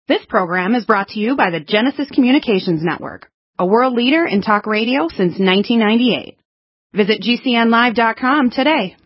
This program is brought to you by the Genesis Communications Network, a world leader in talk radio since 1998. Visit GCNlive.com today.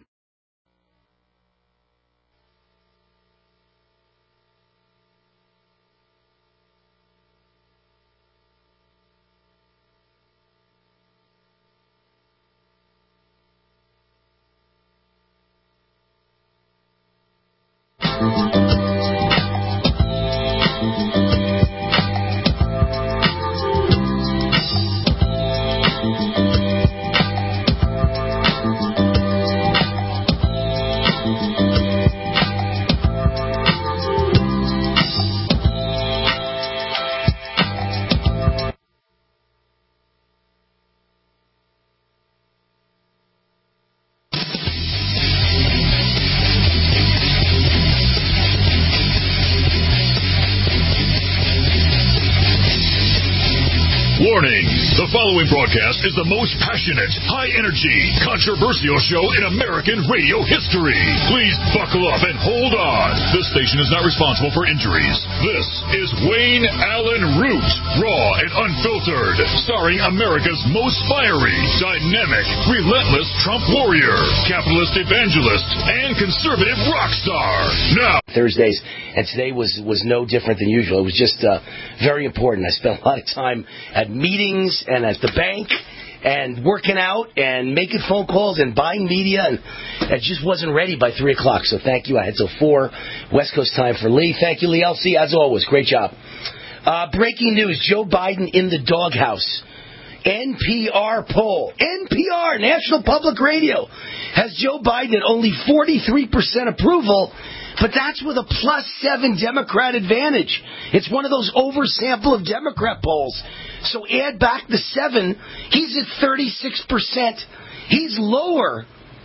Warning, the following broadcast is the most passionate, high-energy, controversial show in American radio history. Please buckle up and hold on. This station is not responsible for injuries. This is Wayne Allen Root, raw and unfiltered, starring America's most fiery, dynamic, relentless Trump warrior, capitalist evangelist, and conservative rock star. Now, Thursdays, and today was no different than usual. It was just very important. I spent a lot of time at meetings and at the bank and working out and making phone calls and buying media, and it just wasn't ready by 3 o'clock. So thank you. I had till 4 West Coast time for Lee. Thank you, Lee LC, as always. Great job. Breaking news, Joe Biden in the doghouse. NPR poll. NPR, National Public Radio, has Joe Biden at only 43% approval, but that's with a +7 Democrat advantage. It's one of those oversample of Democrat polls. So add back the 7, he's at 36%. He's lower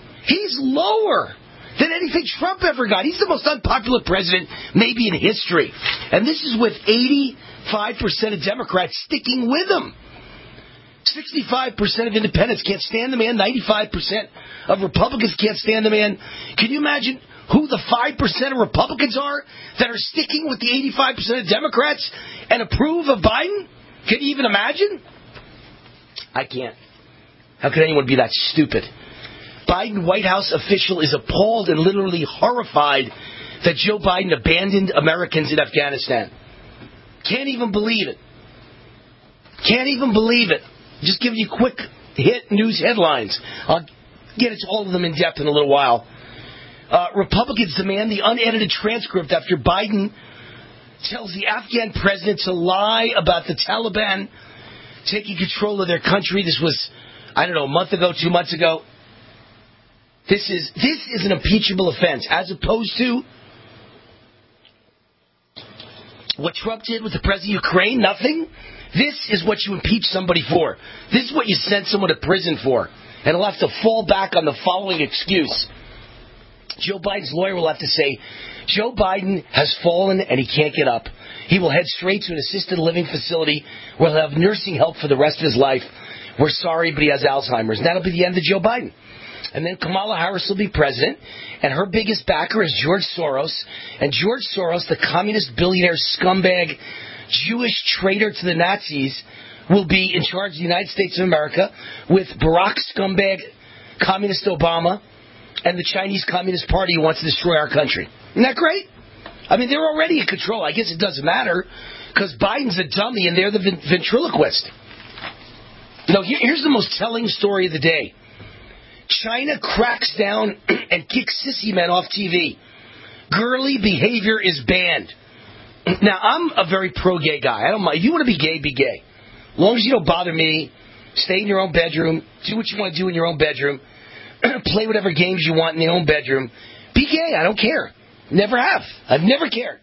than anything Trump ever got. He's the most unpopular president maybe in history. And this is with 85% of Democrats sticking with him. 65% of independents can't stand the man. 95% of Republicans can't stand the man. Can you imagine who the 5% of Republicans are that are sticking with the 85% of Democrats and approve of Biden? Can you even imagine? I can't. How could anyone be that stupid? Biden White House official is appalled and literally horrified that Joe Biden abandoned Americans in Afghanistan. Can't even believe it. Can't even believe it. Just giving you quick hit news headlines. I'll get into all of them in depth in a little while. Republicans demand the unedited transcript after Biden tells the Afghan president to lie about the Taliban taking control of their country. This was, a month ago, 2 months ago. This is an impeachable offense, as opposed to what Trump did with the president of Ukraine. Nothing. This is what you impeach somebody for. This is what you send someone to prison for. And he'll have to fall back on the following excuse. Joe Biden's lawyer will have to say, Joe Biden has fallen and he can't get up. He will head straight to an assisted living facility where he'll have nursing help for the rest of his life. We're sorry, but he has Alzheimer's. And that'll be the end of Joe Biden. And then Kamala Harris will be president, and her biggest backer is George Soros. And George Soros, the communist billionaire scumbag, Jewish traitor to the Nazis, will be in charge of the United States of America with Barack scumbag communist Obama and the Chinese Communist Party who wants to destroy our country. Isn't that great? They're already in control. I guess it doesn't matter because Biden's a dummy and they're the ventriloquist. Here's the most telling story of the day. China cracks down and kicks sissy men off TV. Girly behavior is banned. Now, I'm a very pro-gay guy. I don't mind. If you want to be gay, be gay. As long as you don't bother me, stay in your own bedroom, do what you want to do in your own bedroom, play whatever games you want in your own bedroom. Be gay. I don't care. Never have. I've never cared.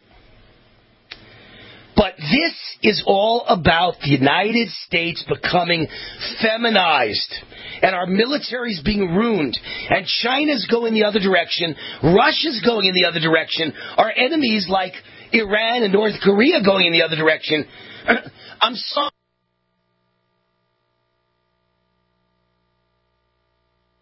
But this is all about the United States becoming feminized. And our military's being ruined. And China's going the other direction. Russia's going in the other direction. Our enemies like Iran and North Korea going in the other direction. I'm sorry.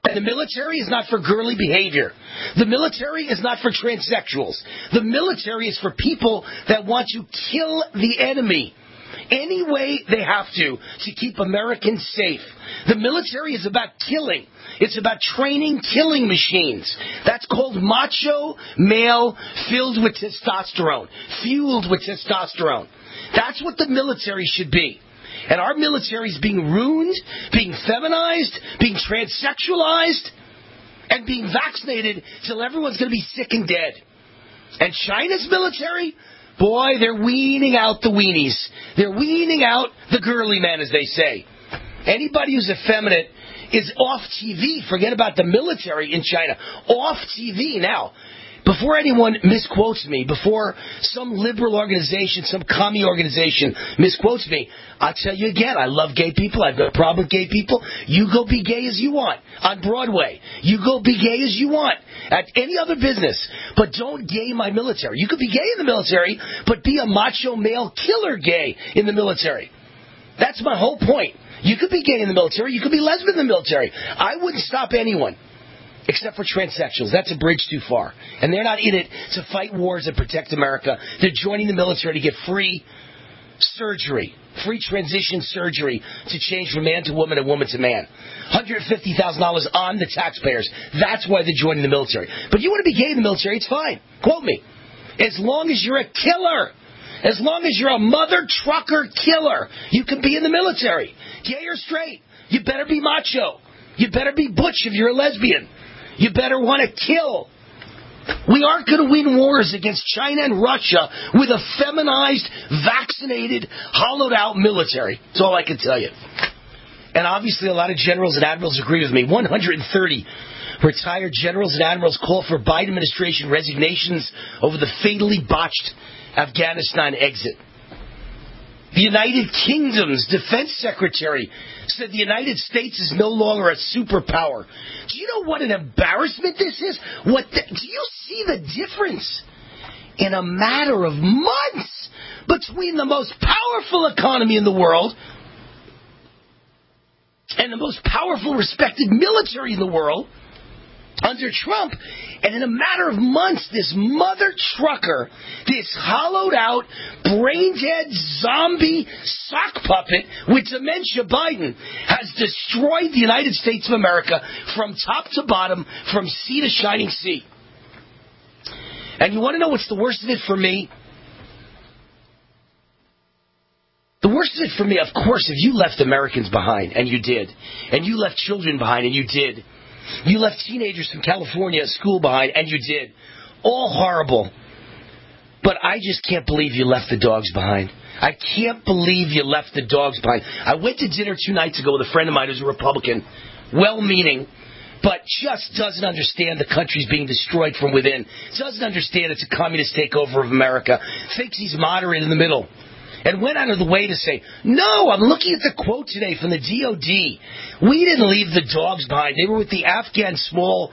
And the military is not for girly behavior. The military is not for transsexuals. The military is for people that want to kill the enemy any way they have to keep Americans safe. The military is about killing. It's about training killing machines. That's called macho male filled with testosterone, fueled with testosterone. That's what the military should be. And our military is being ruined, being feminized, being transsexualized, and being vaccinated till everyone's going to be sick and dead. And China's military, boy, they're weaning out the weenies. They're weaning out the girly men, as they say. Anybody who's effeminate is off TV. Forget about the military in China. Off TV now. Before anyone misquotes me, before some liberal organization, some commie organization misquotes me, I'll tell you again, I love gay people. I've got a problem with gay people. You go be gay as you want on Broadway. You go be gay as you want at any other business. But don't gay my military. You could be gay in the military, but be a macho male killer gay in the military. That's my whole point. You could be gay in the military. You could be lesbian in the military. I wouldn't stop anyone. Except for transsexuals. That's a bridge too far. And they're not in it to fight wars and protect America. They're joining the military to get free surgery, free transition surgery to change from man to woman and woman to man. $150,000 on the taxpayers. That's why they're joining the military. But you want to be gay in the military, it's fine. Quote me. As long as you're a killer, as long as you're a mother trucker killer, you can be in the military. Gay or straight. You better be macho. You better be butch if you're a lesbian. You better want to kill. We aren't going to win wars against China and Russia with a feminized, vaccinated, hollowed-out military. That's all I can tell you. And obviously a lot of generals and admirals agree with me. 130 retired generals and admirals call for Biden administration resignations over the fatally botched Afghanistan exit. The United Kingdom's defense secretary said the United States is no longer a superpower. Do you know what an embarrassment this is? Do you see the difference in a matter of months between the most powerful economy in the world and the most powerful, respected military in the world under Trump? And in a matter of months, this mother trucker, this hollowed-out, brain-dead zombie sock puppet with dementia Biden has destroyed the United States of America from top to bottom, from sea to shining sea. And you want to know what's the worst of it for me? The worst of it for me, of course, if you left Americans behind, and you did, and you left children behind, and you did, you left teenagers from California at school behind, and you did. All horrible. But I just can't believe you left the dogs behind. I can't believe you left the dogs behind. I went to dinner 2 nights ago with a friend of mine who's a Republican, well-meaning, but just doesn't understand the country's being destroyed from within. Doesn't understand it's a communist takeover of America. Thinks he's moderate in the middle. And went out of the way to say, no, I'm looking at the quote today from the DOD. We didn't leave the dogs behind. They were with the Afghan Small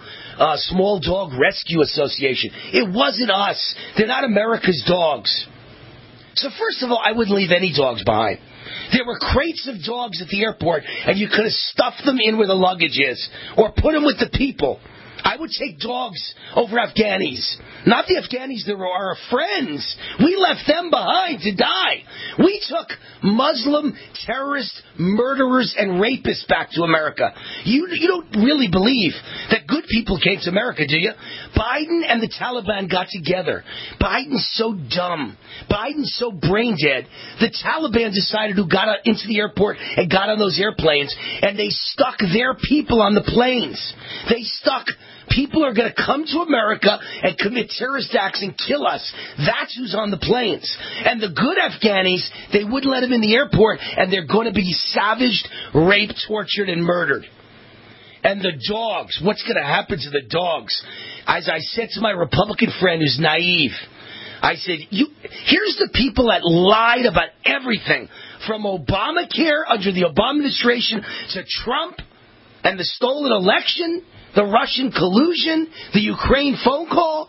Dog Rescue Association. It wasn't us. They're not America's dogs. So first of all, I wouldn't leave any dogs behind. There were crates of dogs at the airport, and you could have stuffed them in where the luggage is, or put them with the people. I would take dogs over Afghanis. Not the Afghanis that were our friends. We left them behind to die. We took Muslim terrorists, murderers, and rapists back to America. You don't really believe that good people came to America, do you? Biden and the Taliban got together. Biden's so dumb. Biden's so brain dead. The Taliban decided who got into the airport and got on those airplanes, and they stuck their people on the planes. They stuck people are going to come to America and commit terrorist acts and kill us. That's who's on the planes. And the good Afghanis, they wouldn't let them in the airport, and they're going to be savaged, raped, tortured, and murdered. And the dogs, what's going to happen to the dogs? As I said to my Republican friend who's naive, I said, here's the people that lied about everything, from Obamacare under the Obama administration to Trump and the stolen election, the Russian collusion, the Ukraine phone call.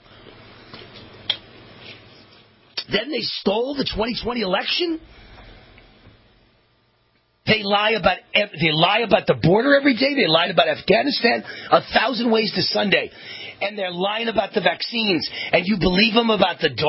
Then they stole the 2020 election. They lie about the border every day. They lied about Afghanistan 1,000 ways to Sunday. And they're lying about the vaccines. And you believe them about the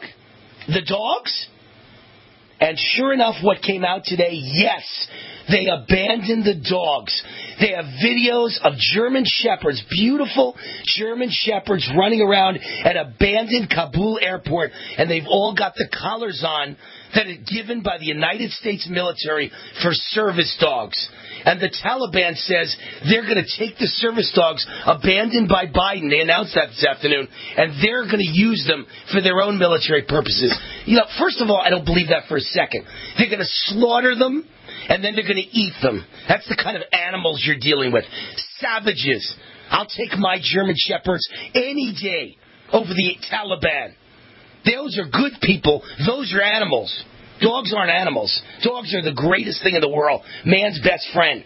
dogs? And sure enough, what came out today, yes, they abandoned the dogs. They have videos of German shepherds, beautiful German shepherds running around an abandoned Kabul airport, and they've all got the collars on that are given by the United States military for service dogs. And the Taliban says they're going to take the service dogs abandoned by Biden. They announced that this afternoon. And they're going to use them for their own military purposes. First of all, I don't believe that for a second. They're going to slaughter them, and then they're going to eat them. That's the kind of animals you're dealing with. Savages. I'll take my German shepherds any day over the Taliban. Those are good people. Those are animals. Dogs aren't animals. Dogs are the greatest thing in the world. Man's best friend.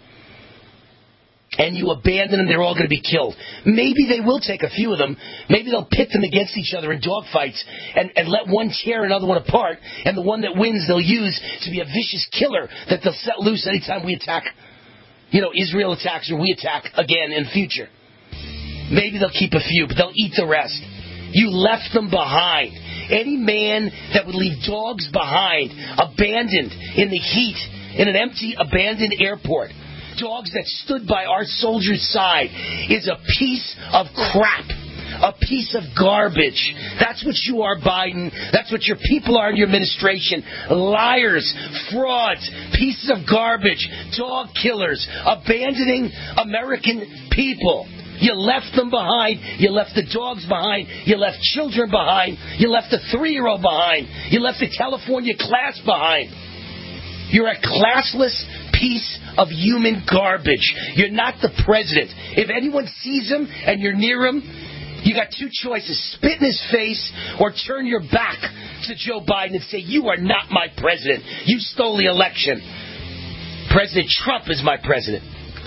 And you abandon them, they're all going to be killed. Maybe they will take a few of them. Maybe they'll pit them against each other in dogfights and let one tear another one apart. And the one that wins they'll use to be a vicious killer that they'll set loose anytime we attack. Israel attacks or we attack again in the future. Maybe they'll keep a few, but they'll eat the rest. You left them behind. Any man that would leave dogs behind, abandoned in the heat, in an empty, abandoned airport, dogs that stood by our soldiers' side, is a piece of crap, a piece of garbage. That's what you are, Biden. That's what your people are in your administration. Liars, frauds, pieces of garbage, dog killers, abandoning American people. You left them behind. You left the dogs behind. You left children behind. You left the 3-year-old behind. You left the California class behind. You're a classless piece of human garbage. You're not the president. If anyone sees him and you're near him, you got two choices. Spit in his face or turn your back to Joe Biden and say, you are not my president. You stole the election. President Trump is my president.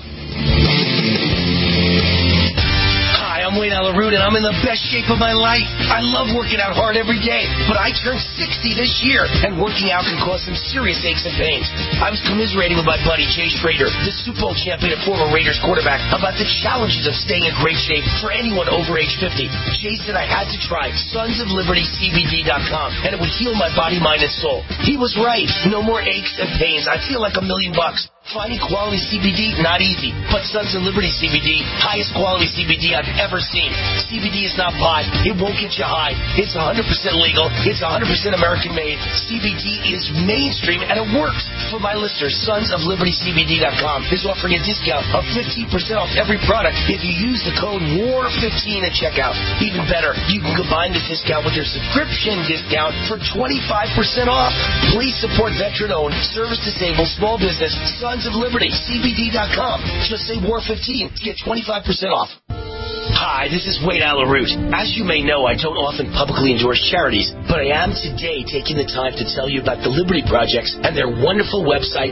I'm Wayne Allyn Root, and I'm in the best shape of my life. I love working out hard every day, but I turned 60 this year, and working out can cause some serious aches and pains. I was commiserating with my buddy Jay Schrader, the Super Bowl champion and former Raiders quarterback, about the challenges of staying in great shape for anyone over age 50. Jay said I had to try SonsOfLibertyCBD.com, and it would heal my body, mind, and soul. He was right. No more aches and pains. I feel like $1 million. Finding quality CBD, not easy. But Sons of Liberty CBD, highest quality CBD I've ever seen. CBD is not pot. It won't get you high. It's 100% legal. It's 100% American made. CBD is mainstream and it works. For my listeners, SonsOfLibertyCBD.com is offering a discount of 15% off every product if you use the code WAR15 at checkout. Even better, you can combine this discount with your subscription discount for 25% off. Please support veteran-owned, service-disabled, small business, SonsOfLibertyCBD.com. Just say WAR15 to get 25% off. Hi, this is Wayne Allyn Root. As you may know, I don't often publicly endorse charities, but I am today taking the time to tell you about the Liberty Projects and their wonderful website,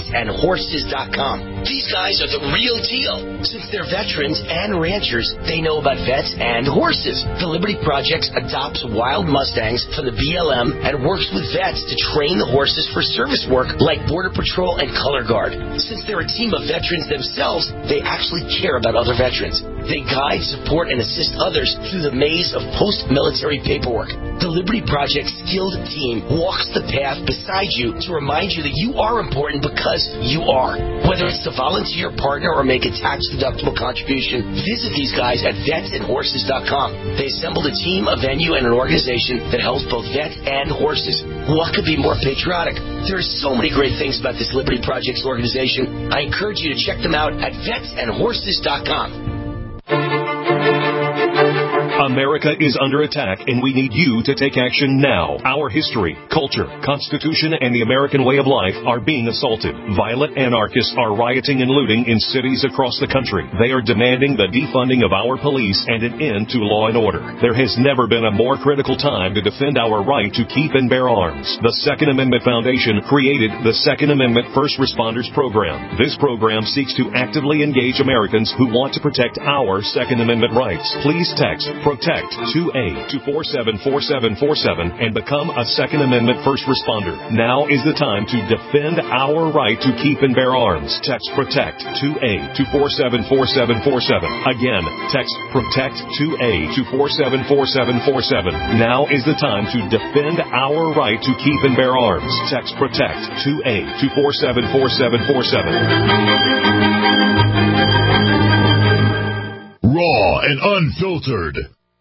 VetsAndHorses.com. These guys are the real deal. Since they're veterans and ranchers, they know about vets and horses. The Liberty Projects adopts wild Mustangs from the BLM and works with vets to train the horses for service work like Border Patrol and Color Guard. Since they're a team of veterans themselves, they actually care about other veterans. They guide, support, and assist others through the maze of post-military paperwork. The Liberty Project skilled team walks the path beside you to remind you that you are important because you are. Whether it's to volunteer, partner, or make a tax-deductible contribution, visit these guys at VetsAndHorses.com. They assembled a team, a venue, and an organization that helps both vets and horses. What could be more patriotic? There are so many great things about this Liberty Projects organization. I encourage you to check them out at VetsAndHorses.com. America is under attack, and we need you to take action now. Our history, culture, constitution, and the American way of life are being assaulted. Violent anarchists are rioting and looting in cities across the country. They are demanding the defunding of our police and an end to law and order. There has never been a more critical time to defend our right to keep and bear arms. The Second Amendment Foundation created the Second Amendment First Responders Program. This program seeks to actively engage Americans who want to protect our Second Amendment rights. Please text Protect 2A to 474747 and become a Second Amendment first responder. Now is the time to defend our right to keep and bear arms. Text Protect 2A to 474747. Again, text Protect 2A to 474747. Now is the time to defend our right to keep and bear arms. Text Protect 2A to 474747. Raw and unfiltered.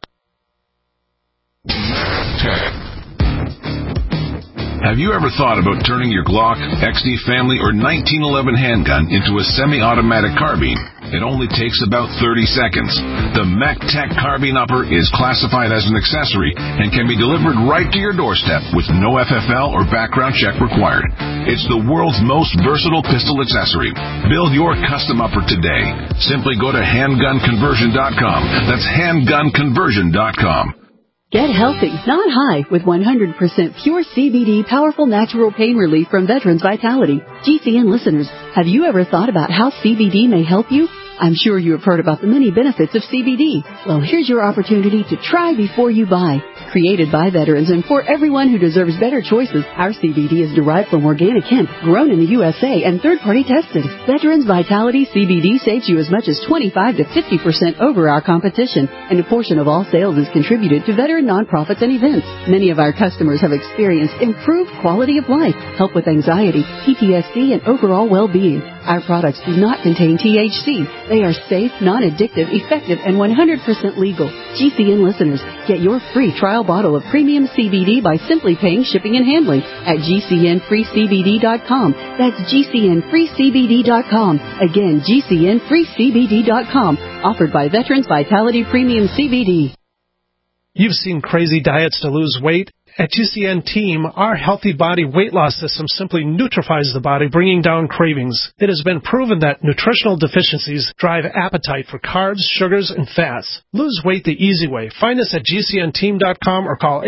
Have you ever thought about turning your Glock, XD Family, or 1911 handgun into a semi-automatic carbine? It only takes about 30 seconds. The MacTech Carbine Upper is classified as an accessory and can be delivered right to your doorstep with no FFL or background check required. It's the world's most versatile pistol accessory. Build your custom upper today. Simply go to handgunconversion.com. That's handgunconversion.com. Get healthy, not high, with 100% pure CBD powerful natural pain relief from Veterans Vitality. GCN listeners, have you ever thought about how CBD may help you? I'm sure you have heard about the many benefits of CBD. Well, here's your opportunity to try before you buy. Created by veterans and for everyone who deserves better choices, our CBD is derived from organic hemp, grown in the USA, and third-party tested. Veterans Vitality CBD saves you as much as 25 to 50% over our competition, and a portion of all sales is contributed to veteran nonprofits and events. Many of our customers have experienced improved quality of life, help with anxiety, PTSD, and overall well-being. Our products do not contain THC. They are safe, non-addictive, effective, and 100% legal. GCN listeners, get your free trial bottle of premium CBD by simply paying shipping and handling at GCNFreeCBD.com. That's GCNFreeCBD.com. Again, GCNFreeCBD.com. Offered by Veterans Vitality Premium CBD. You've seen crazy diets to lose weight. At GCN Team, our healthy body weight loss system simply neutralizes the body, bringing down cravings. It has been proven that nutritional deficiencies drive appetite for carbs, sugars, and fats. Lose weight the easy way. Find us at GCNteam.com or call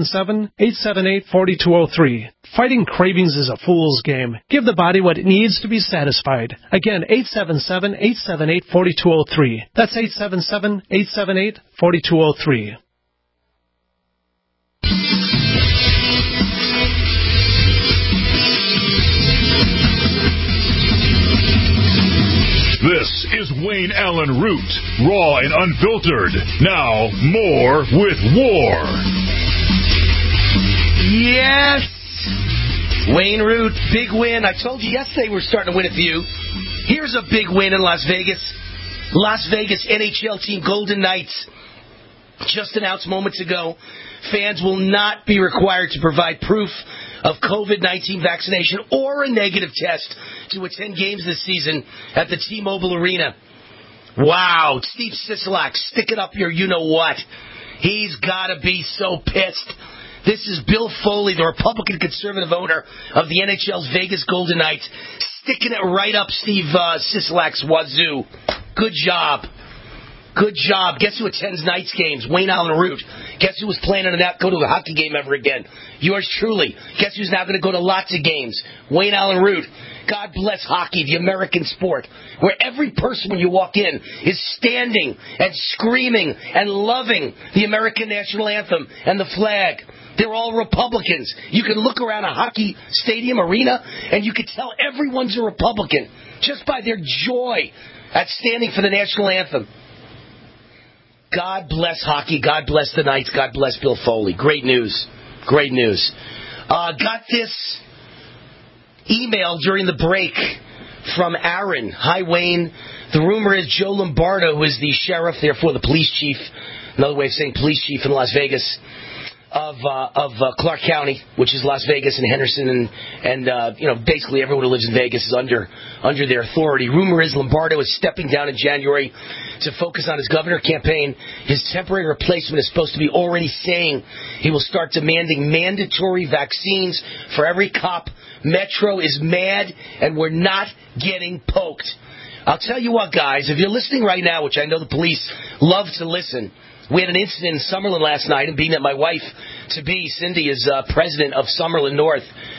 877-878-4203. Fighting cravings is a fool's game. Give the body what it needs to be satisfied. Again, 877-878-4203. That's 877-878-4203. This is Wayne Allen Root, raw and unfiltered. Now, more with War. Yes! Wayne Root, big win. I told you yesterday we're starting to win a few. Here's a big win in Las Vegas. Las Vegas NHL team Golden Knights just announced moments ago fans will not be required to provide proof of COVID-19 vaccination or a negative test to attend games this season at the T-Mobile Arena. Wow, Steve Sisolak, stick it up your you-know-what. He's got to be so pissed. This is Bill Foley, the Republican conservative owner of the NHL's Vegas Golden Knights, sticking it right up Steve Sisolak's wazoo. Good job. Good job. Guess who attends Knights games? Wayne Allen Root. Guess who was planning to not go to a hockey game ever again? Yours truly. Guess who's now going to go to lots of games? Wayne Allen Root. God bless hockey, the American sport, where every person when you walk in is standing and screaming and loving the American national anthem and the flag. They're all Republicans. You can look around a hockey stadium arena and you can tell everyone's a Republican just by their joy at standing for the national anthem. God bless hockey. God bless the Knights. God bless Bill Foley. Great news. Great news. Got this email during the break from Aaron. Hi, Wayne. The rumor is Joe Lombardo, who is the sheriff, therefore the police chief, another way of saying police chief in Las Vegas, of Clark County, which is Las Vegas and Henderson, and basically everyone who lives in Vegas is under their authority. Rumor is Lombardo is stepping down in January to focus on his governor campaign. His temporary replacement is supposed to be already saying he will start demanding mandatory vaccines for every cop. Metro is mad, and we're not getting poked. I'll tell you what, guys, if you're listening right now, which I know the police love to listen, we had an incident in Summerlin last night, and being that my wife-to-be, Cindy, is president of Summerlin North,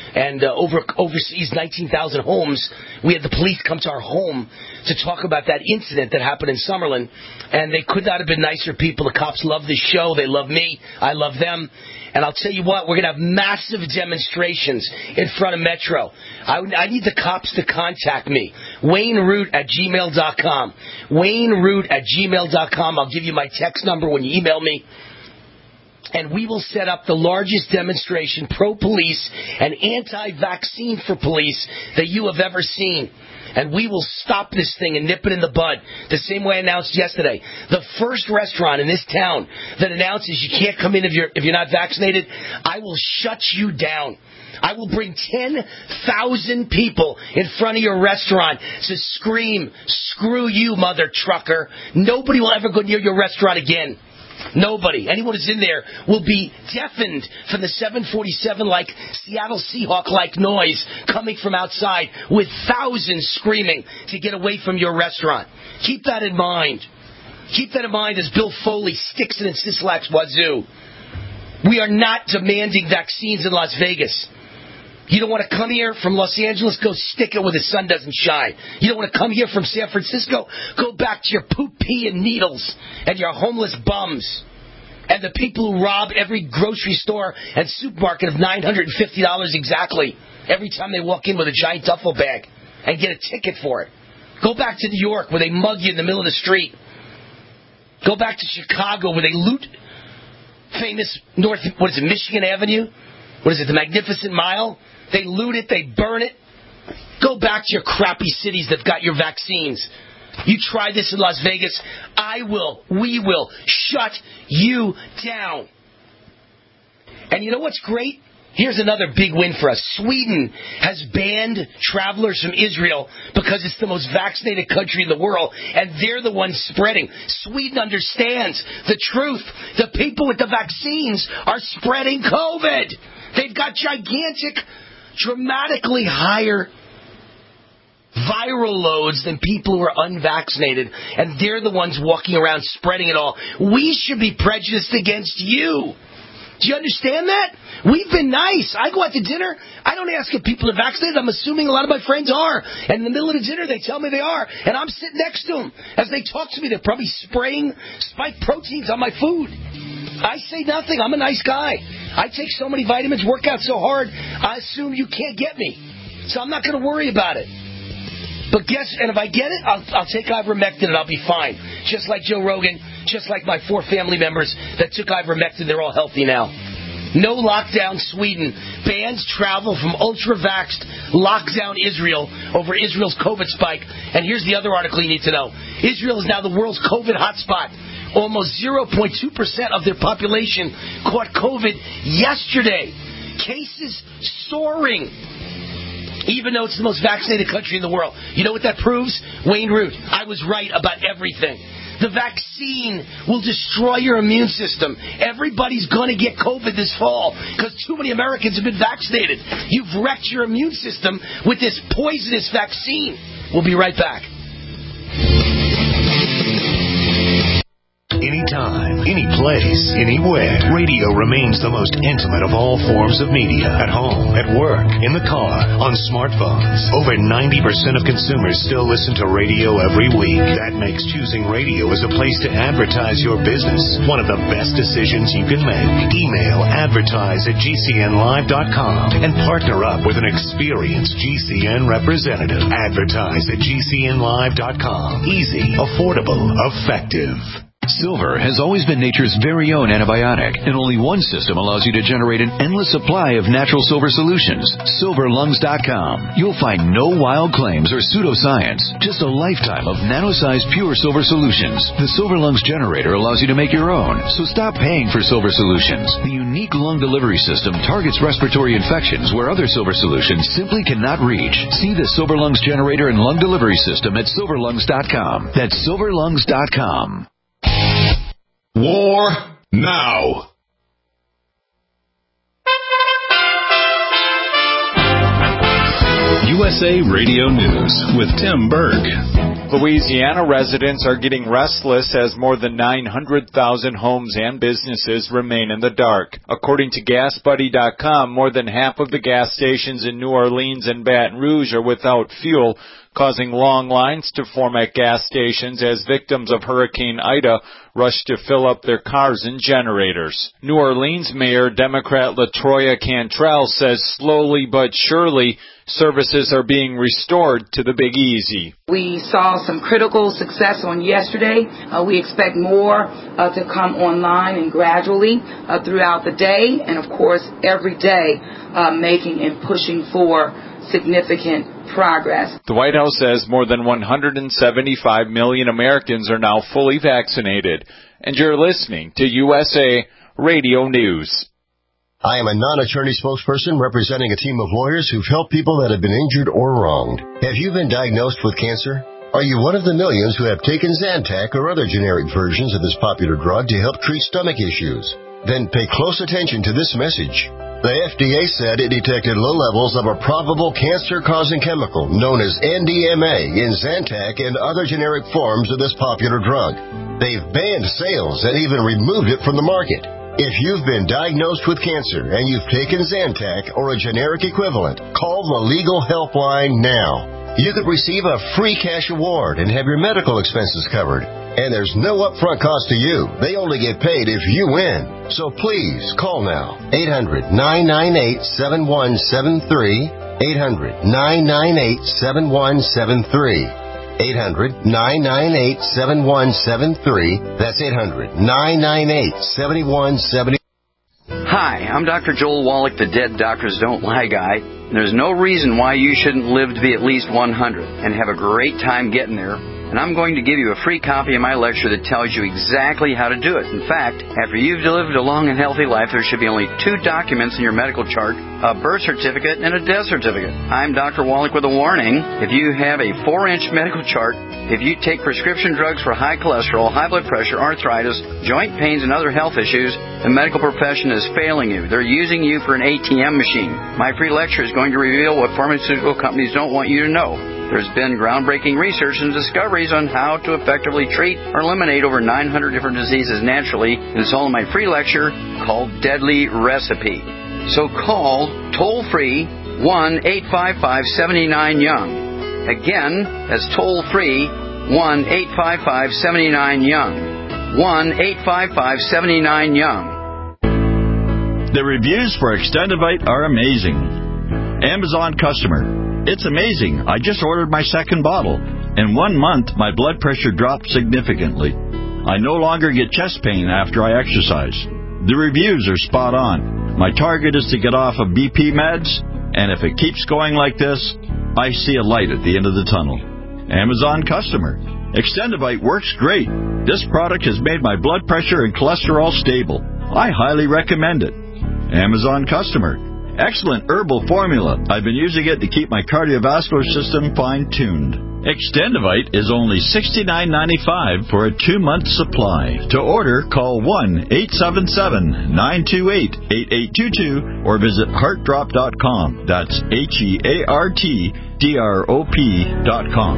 and overseas 19,000 homes. We had the police come to our home to talk about that incident that happened in Summerlin, and they could not have been nicer people. The cops love this show. They love me. I love them. And I'll tell you what, we're going to have massive demonstrations in front of Metro. I need the cops to contact me. WayneRoot@gmail.com. WayneRoot@gmail.com. I'll give you my text number when you email me. And we will set up the largest demonstration pro-police and anti-vaccine for police that you have ever seen. And we will stop this thing and nip it in the bud. The same way I announced yesterday. The first restaurant in this town that announces you can't come in if you're not vaccinated, I will shut you down. I will bring 10,000 people in front of your restaurant to scream, "Screw you, mother trucker." Nobody will ever go near your restaurant again. Nobody. Anyone who's in there will be deafened from the 747 like Seattle Seahawk-like noise coming from outside with thousands screaming to get away from your restaurant. Keep that in mind. Keep that in mind as Bill Foley sticks it in Sisolak's wazoo. We are not demanding vaccines in Las Vegas. You don't want to come here from Los Angeles, go stick it where the sun doesn't shine. You don't want to come here from San Francisco, go back to your poop, pee, and needles and your homeless bums and the people who rob every grocery store and supermarket of $950 exactly every time they walk in with a giant duffel bag and get a ticket for it. Go back to New York where they mug you in the middle of the street. Go back to Chicago where they loot famous Michigan Avenue? What is it, the Magnificent Mile? They loot it, they burn it. Go back to your crappy cities that got your vaccines. You try this in Las Vegas, we will shut you down. And you know what's great? Here's another big win for us. Sweden has banned travelers from Israel because it's the most vaccinated country in the world, and they're the ones spreading. Sweden understands the truth. The people with the vaccines are spreading COVID. They've got gigantic, dramatically higher viral loads than people who are unvaccinated, and they're the ones walking around spreading it all. We should be prejudiced against you. Do you understand that? We've been nice. I go out to dinner. I don't ask if people are vaccinated. I'm assuming a lot of my friends are. And in the middle of the dinner, they tell me they are. And I'm sitting next to them. As they talk to me, they're probably spraying spike proteins on my food. I say nothing. I'm a nice guy. I take so many vitamins, work out so hard, I assume you can't get me. So I'm not going to worry about it. But if I get it, I'll take ivermectin and I'll be fine. Just like Joe Rogan, just like my 4 family members that took ivermectin, they're all healthy now. No lockdown Sweden. Bans travel from ultra-vaxxed lockdown Israel over Israel's COVID spike. And here's the other article you need to know. Israel is now the world's COVID hotspot. Almost 0.2% of their population caught COVID yesterday. Cases soaring. Even though it's the most vaccinated country in the world. You know what that proves? Wayne Root, I was right about everything. The vaccine will destroy your immune system. Everybody's going to get COVID this fall because too many Americans have been vaccinated. You've wrecked your immune system with this poisonous vaccine. We'll be right back. Anytime, any place, anywhere. Radio remains the most intimate of all forms of media. At home, at work, in the car, on smartphones. Over 90% of consumers still listen to radio every week. That makes choosing radio as a place to advertise your business one of the best decisions you can make. Email advertise@gcnlive.com and partner up with an experienced GCN representative. Advertise@gcnlive.com. Easy, affordable, effective. Silver has always been nature's very own antibiotic, and only one system allows you to generate an endless supply of natural silver solutions. SilverLungs.com. You'll find no wild claims or pseudoscience, just a lifetime of nano-sized pure silver solutions. The Silver Lungs generator allows you to make your own, so stop paying for silver solutions. The unique lung delivery system targets respiratory infections where other silver solutions simply cannot reach. See the Silver Lungs generator and lung delivery system at SilverLungs.com. That's SilverLungs.com. War now. USA Radio News with Tim Berg. Louisiana residents are getting restless as more than 900,000 homes and businesses remain in the dark. According to GasBuddy.com, more than half of the gas stations in New Orleans and Baton Rouge are without fuel, causing long lines to form at gas stations as victims of Hurricane Ida rush to fill up their cars and generators. New Orleans Mayor Democrat LaToya Cantrell says slowly but surely services are being restored to the Big Easy. We saw some critical success on yesterday. We expect more to come online and gradually throughout the day, and of course every day making and pushing for significant progress. The White House says more than 175 million Americans are now fully vaccinated. And you're listening to USA Radio News. I am a non-attorney spokesperson representing a team of lawyers who've helped people that have been injured or wronged. Have you been diagnosed with cancer? Are you one of the millions who have taken Zantac or other generic versions of this popular drug to help treat stomach issues? Then pay close attention to this message. The FDA said it detected low levels of a probable cancer-causing chemical known as NDMA in Zantac and other generic forms of this popular drug. They've banned sales and even removed it from the market. If you've been diagnosed with cancer and you've taken Zantac or a generic equivalent, call the Legal Helpline now. You could receive a free cash award and have your medical expenses covered. And there's no upfront cost to you. They only get paid if you win. So please, call now. 800-998-7173. 800-998-7173. 800-998-7173. That's 800-998-7173. Hi, I'm Dr. Joel Wallach, the Dead Doctors Don't Lie guy. There's no reason why you shouldn't live to be at least 100 and have a great time getting there. And I'm going to give you a free copy of my lecture that tells you exactly how to do it. In fact, after you've lived a long and healthy life, there should be only 2 documents in your medical chart, a birth certificate and a death certificate. I'm Dr. Wallach with a warning. If you have a 4-inch medical chart, if you take prescription drugs for high cholesterol, high blood pressure, arthritis, joint pains, and other health issues, the medical profession is failing you. They're using you for an ATM machine. My free lecture is going to reveal what pharmaceutical companies don't want you to know. There's been groundbreaking research and discoveries on how to effectively treat or eliminate over 900 different diseases naturally, and it's all in my free lecture called Deadly Recipe. So call toll-free 1-855-79-YOUNG. Again, that's toll-free 1-855-79-YOUNG. 1-855-79-YOUNG. The reviews for Extendivite are amazing. Amazon customer. It's amazing. I just ordered my second bottle. In 1 month, my blood pressure dropped significantly. I no longer get chest pain after I exercise. The reviews are spot on. My target is to get off of BP meds, and if it keeps going like this, I see a light at the end of the tunnel. Amazon customer. Extendivite works great. This product has made my blood pressure and cholesterol stable. I highly recommend it. Amazon customer. Excellent herbal formula. I've been using it to keep my cardiovascular system fine-tuned. Extendivite is only $69.95 for a 2-month supply. To order, call 1-877-928-8822 or visit heartdrop.com. That's HEARTDROP.com.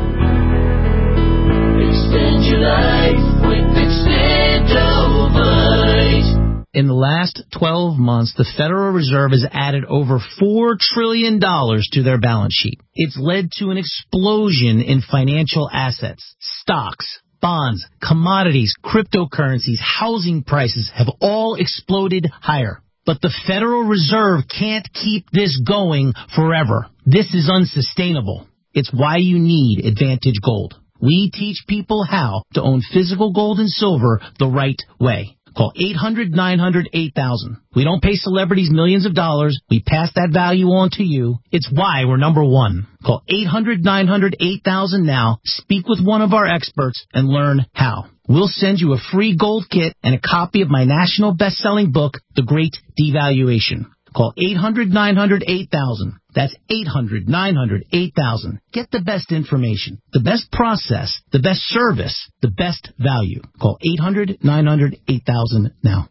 Extend your life with Extendivite. In the last 12 months, the Federal Reserve has added over $4 trillion to their balance sheet. It's led to an explosion in financial assets. Stocks, bonds, commodities, cryptocurrencies, housing prices have all exploded higher. But the Federal Reserve can't keep this going forever. This is unsustainable. It's why you need Advantage Gold. We teach people how to own physical gold and silver the right way. Call 800-900-8000. We don't pay celebrities millions of dollars. We pass that value on to you. It's why we're number one. Call 800-900-8000 now. Speak with one of our experts and learn how. We'll send you a free gold kit and a copy of my national best-selling book, The Great Devaluation. Call 800-900-8000. That's 800-900-8000. Get the best information, the best process, the best service, the best value. Call 800-900-8000 now.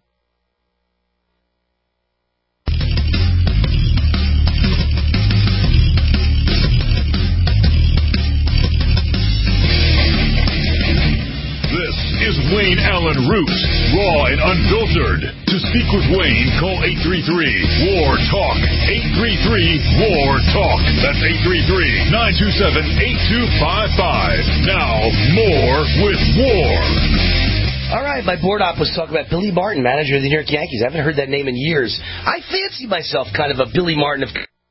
Alan Root, raw and unfiltered. To speak with Wayne, call 833-WAR-TALK. 833-WAR-TALK. That's 833-927-8255. Now, more with War. All right, my board op was talking about Billy Martin, manager of the New York Yankees. I haven't heard that name in years. I fancy myself kind of a Billy Martin of...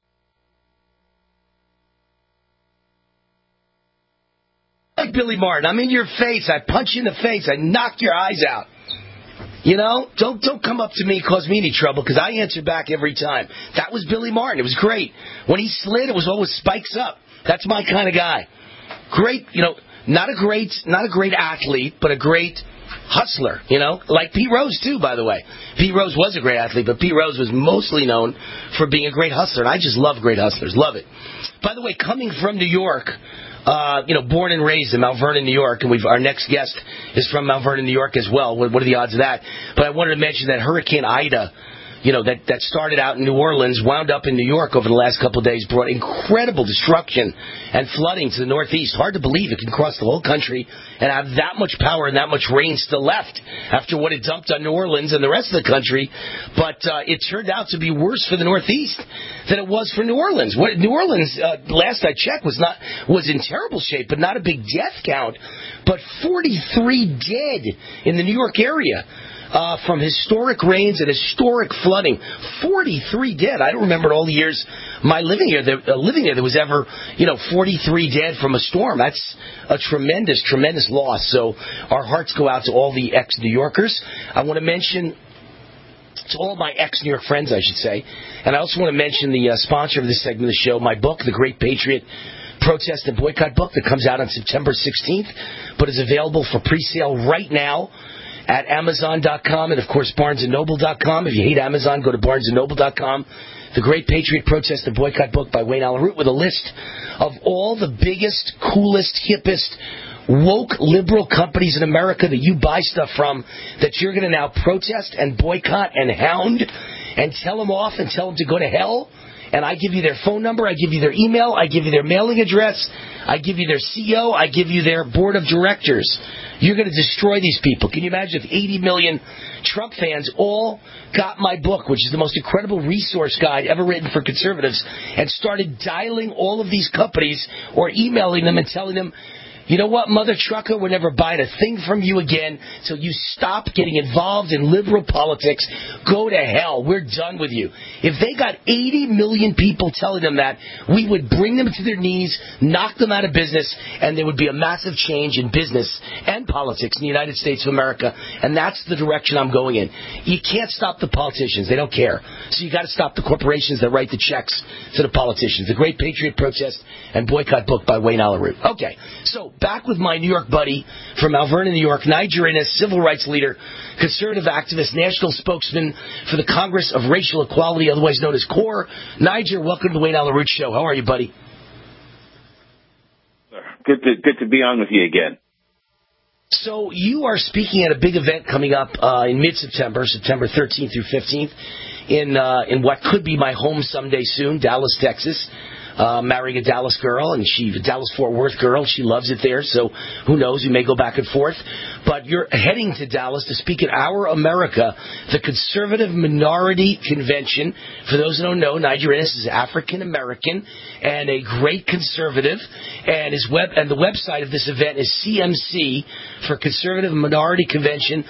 Like Billy Martin, I'm in your face, I punch you in the face, I knock your eyes out. You know, don't come up to me and cause me any trouble, because I answer back every time. That was Billy Martin. It was great. When he slid, it was always spikes up. That's my kind of guy. Great, you know, not a great athlete, but a great hustler, you know, like Pete Rose too, by the way. Pete Rose was a great athlete, but Pete Rose was mostly known for being a great hustler, and I just love great hustlers, love it. By the way, coming from New York, born and raised in Mount Vernon, New York, and our next guest is from Mount Vernon, New York as well. What are the odds of that? But I wanted to mention that Hurricane Ida, you know, that started out in New Orleans, wound up in New York over the last couple of days, brought incredible destruction and flooding to the Northeast. Hard to believe it can cross the whole country and have that much power and that much rain still left after what it dumped on New Orleans and the rest of the country. But it turned out to be worse for the Northeast than it was for New Orleans. New Orleans, last I checked, was in terrible shape, but not a big death count. But 43 dead in the New York area. From historic rains and historic flooding. 43 dead. I don't remember all the years my living there there was ever, 43 dead from a storm. That's a tremendous, tremendous loss. So our hearts go out to all the ex-New Yorkers. I want to mention to all my ex-New York friends, I should say. And I also want to mention the sponsor of this segment of the show, my book, The Great Patriot Protest and Boycott book, that comes out on September 16th, but is available for pre-sale right now at Amazon.com and, of course, BarnesandNoble.com. If you hate Amazon, go to BarnesandNoble.com. The Great Patriot Protest and Boycott book by Wayne Allyn Root, with a list of all the biggest, coolest, hippest, woke liberal companies in America that you buy stuff from, that you're going to now protest and boycott and hound and tell them off and tell them to go to hell. And I give you their phone number, I give you their email, I give you their mailing address, I give you their CEO, I give you their board of directors. You're going to destroy these people. Can you imagine if 80 million Trump fans all got my book, which is the most incredible resource guide ever written for conservatives, and started dialing all of these companies or emailing them and telling them, you know what, mother trucker, we're never buying a thing from you again till you stop getting involved in liberal politics. Go to hell. We're done with you. If they got 80 million people telling them that, we would bring them to their knees, knock them out of business, and there would be a massive change in business and politics in the United States of America. And that's the direction I'm going in. You can't stop the politicians. They don't care. So you got to stop the corporations that write the checks to the politicians. The Great Patriot Protest and Boycott book by Wayne Allyn Root. Okay, so back with my New York buddy from Mount Vernon, New York, Niger Innis, civil rights leader, conservative activist, national spokesman for the Congress of Racial Equality, otherwise known as CORE. Niger, welcome to the Wayne Allyn Root Show. How are you, buddy? Good to be on with you again. So you are speaking at a big event coming up in mid-September, September 13th through 15th, in what could be my home someday soon, Dallas, Texas. Marrying a Dallas girl, and she's a Dallas-Fort Worth girl. She loves it there, so who knows? We may go back and forth. But you're heading to Dallas to speak at Our America, the Conservative Minority Convention. For those who don't know, Niger Innis is African-American and a great conservative. And the website of this event is CMC, for Conservative Minority Convention,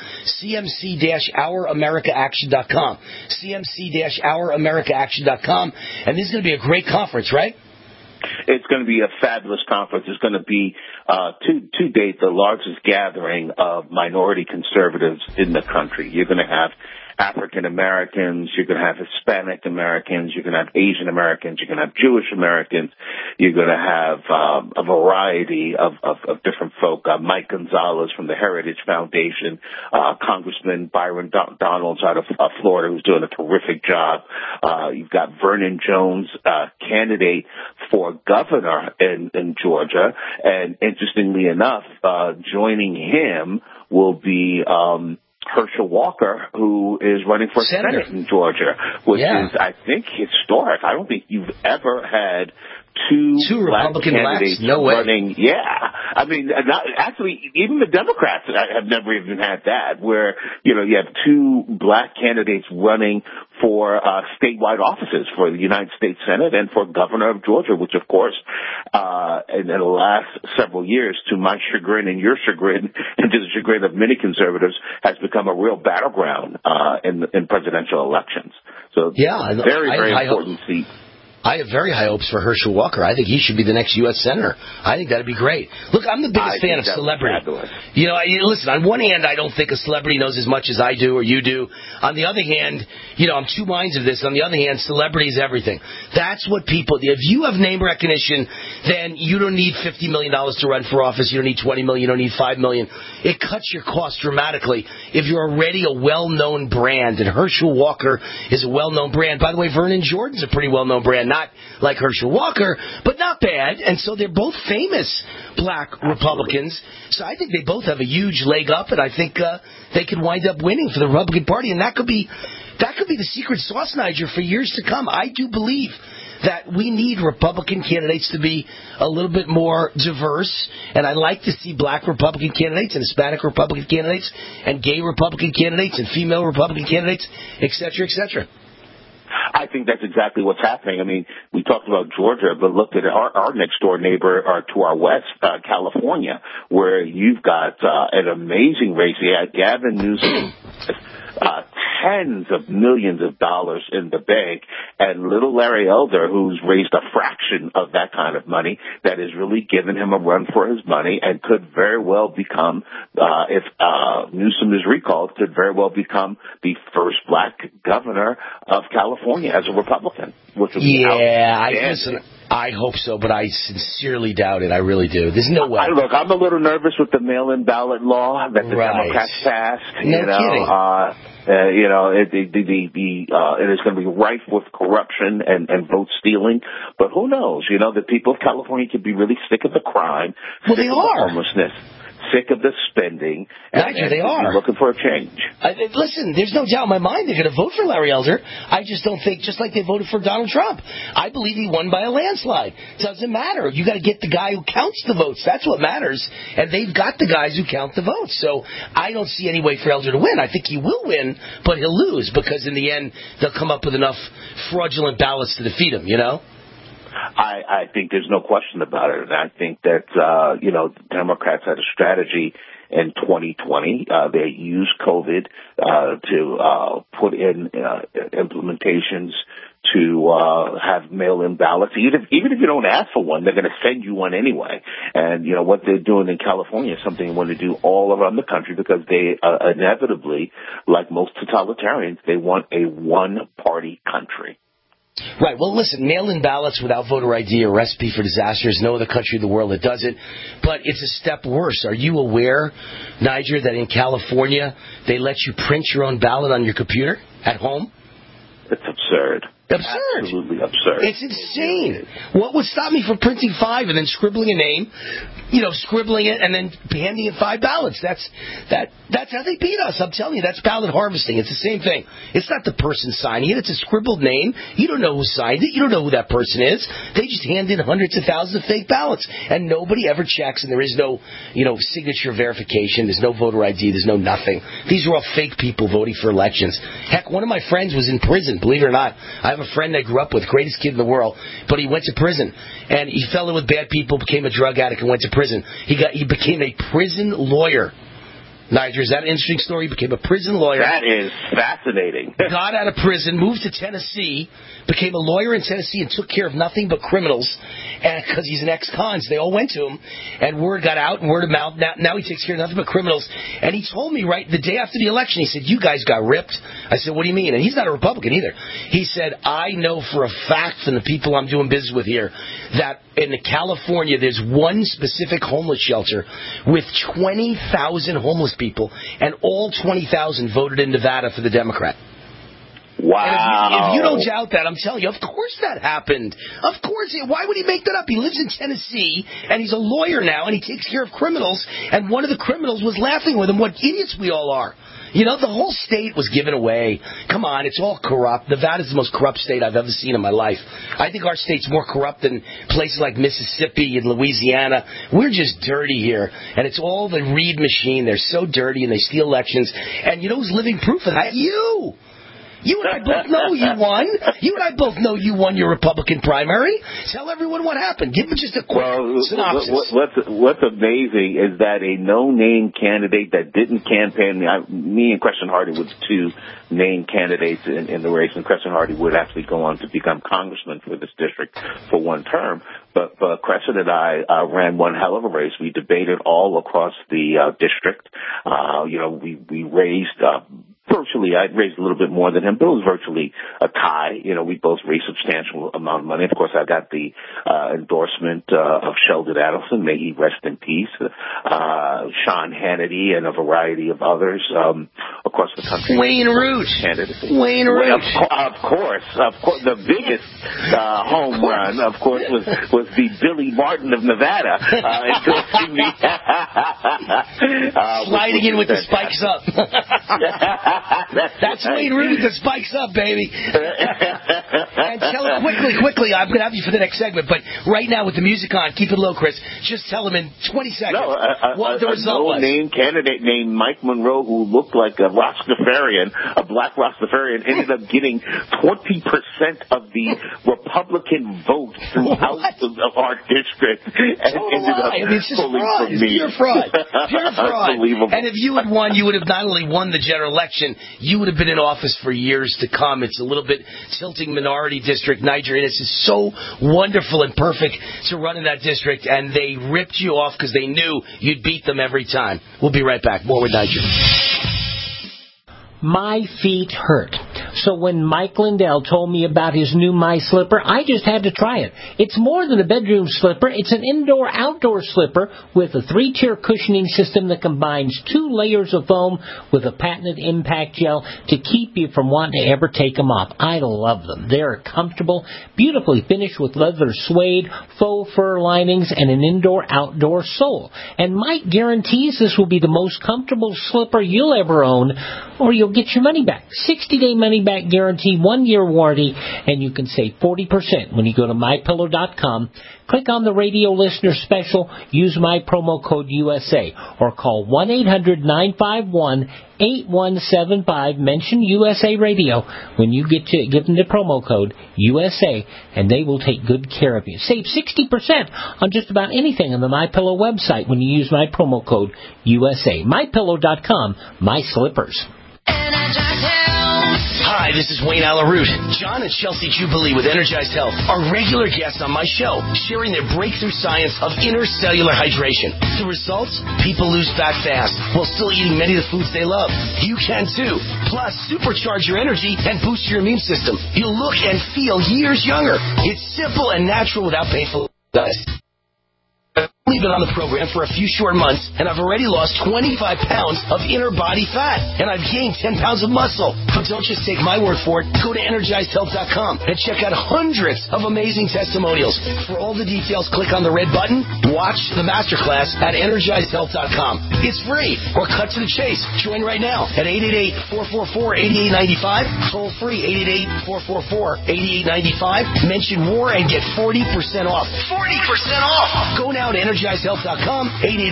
CMC-OurAmericaAction.com. CMC-OurAmericaAction.com. And this is going to be a great conference, right? It's going to be a fabulous conference. It's going to be, to date, the largest gathering of minority conservatives in the country. You're going to have African Americans, you're going to have Hispanic Americans, you're going to have Asian Americans, you're going to have Jewish Americans, you're going to have a variety of different folk. Mike Gonzalez from the Heritage Foundation, Congressman Byron Donalds out of Florida, who's doing a terrific job. You've got Vernon Jones, candidate for governor in Georgia, and interestingly enough, joining him will be Herschel Walker, who is running for Senate in Georgia, which is, I think, historic. I don't think you've ever had two black Republican candidates blacks. No way. running. Yeah, I mean, actually, even the Democrats have never even had that, where, you have two black candidates running for statewide offices for the United States Senate and for governor of Georgia, which, of course, in the last several years, to my chagrin and your chagrin, and to the chagrin of many conservatives, has become a real battleground in presidential elections. So, very important seat. I have very high hopes for Herschel Walker. I think he should be the next U.S. Senator. I think that'd be great. Look, I'm the biggest fan of celebrity. Listen, on one hand, I don't think a celebrity knows as much as I do or you do. On the other hand, I'm two minds of this. On the other hand, celebrity is everything. That's what people, if you have name recognition, then you don't need $50 million to run for office. You don't need $20 million. You don't need $5 million. It cuts your costs dramatically if you're already a well-known brand. And Herschel Walker is a well-known brand. By the way, Vernon Jordan's a pretty well-known brand. Not like Herschel Walker, but not bad. And so they're both famous black Republicans. So I think they both have a huge leg up, and I think they could wind up winning for the Republican Party. And that could be the secret sauce, Niger, for years to come. I do believe that we need Republican candidates to be a little bit more diverse, and I like to see black Republican candidates and Hispanic Republican candidates and gay Republican candidates and female Republican candidates, et cetera, et cetera. I think that's exactly what's happening. I mean, we talked about Georgia, but look at our next door neighbor to our west, California, where you've got an amazing race. You had Gavin Newsom, tens of millions of dollars in the bank, and little Larry Elder, who's raised a fraction of that kind of money, that has really given him a run for his money and could very well become, if Newsom is recalled, could very well become the first black governor of California as a Republican. Which would be I hope so, but I sincerely doubt it. I really do. There's no way. Look, I'm a little nervous with the mail-in ballot law that the Democrats passed. No kidding. It is going to be rife with corruption and vote stealing. But who knows? The people of California could be really sick of the crime, sick of the homelessness, sick of the spending, and they are looking for a change. Listen, there's no doubt in my mind they're going to vote for Larry Elder. I just don't think, just like they voted for Donald Trump, I believe he won by a landslide. Doesn't matter. You got to get the guy who counts the votes. That's what matters. And they've got the guys who count the votes. So I don't see any way for Elder to win. I think he will win, but he'll lose because in the end they'll come up with enough fraudulent ballots to defeat him. I think there's no question about it. And I think that, Democrats had a strategy in 2020. They used COVID to put in implementations to have mail-in ballots. Even if you don't ask for one, they're going to send you one anyway. And, what they're doing in California is something they want to do all around the country because they inevitably, like most totalitarians, they want a one-party country. Right. Well, listen, mail-in ballots without voter ID are a recipe for disaster. There's no other country in the world that does it. But it's a step worse. Are you aware, Niger, that in California they let you print your own ballot on your computer at home? It's absurd. Absurd. Absolutely absurd. It's insane. What would stop me from printing 5 and then scribbling a name, scribbling it and then handing in 5 ballots? That's how they beat us. I'm telling you, that's ballot harvesting. It's the same thing. It's not the person signing it. It's a scribbled name. You don't know who signed it. You don't know who that person is. They just hand in hundreds of thousands of fake ballots, and nobody ever checks, and there is no, signature verification. There's no voter ID. There's no nothing. These are all fake people voting for elections. Heck, one of my friends was in prison, believe it or not. I have a friend I grew up with, greatest kid in the world, but he went to prison, and he fell in with bad people, became a drug addict, and went to prison. He became a prison lawyer. Niger, is that an interesting story? He became a prison lawyer. That is fascinating. Got out of prison, moved to Tennessee, became a lawyer in Tennessee, and took care of nothing but criminals. And because he's an ex-con, so they all went to him, and word got out, and word of mouth. Now he takes care of nothing but criminals. And he told me right the day after the election, he said, "You guys got ripped." I said, "What do you mean?" And he's not a Republican either. He said, "I know for a fact from the people I'm doing business with here that in California there's one specific homeless shelter with 20,000 homeless people, and all 20,000 voted in Nevada for the Democrat." Wow. If you don't doubt that, I'm telling you, of course that happened. Of course. Why would he make that up? He lives in Tennessee, and he's a lawyer now, and he takes care of criminals, and one of the criminals was laughing with him. What idiots we all are. You know, the whole state was given away. Come on, it's all corrupt. Nevada's the most corrupt state I've ever seen in my life. I think our state's more corrupt than places like Mississippi and Louisiana. We're just dirty here. And it's all the Reid machine. They're so dirty and they steal elections. And you know who's living proof of that? You! You and I both know you won. You and I both know you won your Republican primary. Tell everyone what happened. Give them just a quick synopsis. What's amazing is that a no-name candidate that didn't campaign, me and Crescent Hardy was two named candidates in the race, and Crescent Hardy would actually go on to become congressman for this district for one term. But Crescent and I ran one hell of a race. We debated all across the district. We raised virtually, I raised a little bit more than him, but it was virtually a tie. You know, we both raised substantial amount of money. Of course, I got the endorsement of Sheldon Adelson, may he rest in peace, Sean Hannity, and a variety of others across the country. Wayne Root. Wayne Root. Of course. The biggest home run, of course, was the Billy Martin of Nevada endorsing me. Sliding in with the spikes up. That's Wayne Root, the spikes up, baby. And tell him quickly, I'm going to have you for the next segment, but right now with the music on, keep it low, Chris. Just tell him in 20 seconds what the result was. A no-name candidate named Mike Monroe, who looked like a Rastafarian, a black Rastafarian, ended up getting 20% of the Republican vote throughout of our district. And ended up it's just pulling fraud. from me. Pure fraud. Pure fraud. Unbelievable. And if you had won, you would have not only won the general election, you would have been in office for years to come. It's a little bit tilting minority district. Niger Innis is so wonderful and perfect to run in that district, and they ripped you off because they knew you'd beat them every time. We'll be right back. More with Niger. My feet hurt. So when Mike Lindell told me about his new My Slipper, I just had to try it. It's more than a bedroom slipper. It's an indoor-outdoor slipper with a 3-tier cushioning system that combines 2 layers of foam with a patented impact gel to keep you from wanting to ever take them off. I love them. They're comfortable, beautifully finished with leather suede, faux fur linings, and an indoor-outdoor sole. And Mike guarantees this will be the most comfortable slipper you'll ever own, or you'll get your money back. 60-day money-back guarantee, 1-year warranty, and you can save 40% when you go to MyPillow.com. Click on the radio listener special, use my promo code USA, or call 1-800-951-8175, mention USA Radio when you give them the promo code USA, and they will take good care of you. Save 60% on just about anything on the MyPillow website when you use my promo code USA. MyPillow.com, my slippers. Hi, this is Wayne Alaroot. John and Chelsea Jubilee with Energized Health are regular guests on my show, sharing their breakthrough science of intercellular hydration. The results? People lose fat fast while still eating many of the foods they love. You can too. Plus, supercharge your energy and boost your immune system. You'll look and feel years younger. It's simple and natural without painful exercise. I've only been on the program for a few short months, and I've already lost 25 pounds of inner body fat, and I've gained 10 pounds of muscle. But don't just take my word for it. Go to EnergizedHealth.com and check out hundreds of amazing testimonials. For all the details, click on the red button. Watch the masterclass at EnergizedHealth.com. It's free, or cut to the chase. Join right now at 888-444-8895. Toll free, 888-444-8895. Mention WAR and get 40% off. 40% off! Go now to EnergizedHealth.com,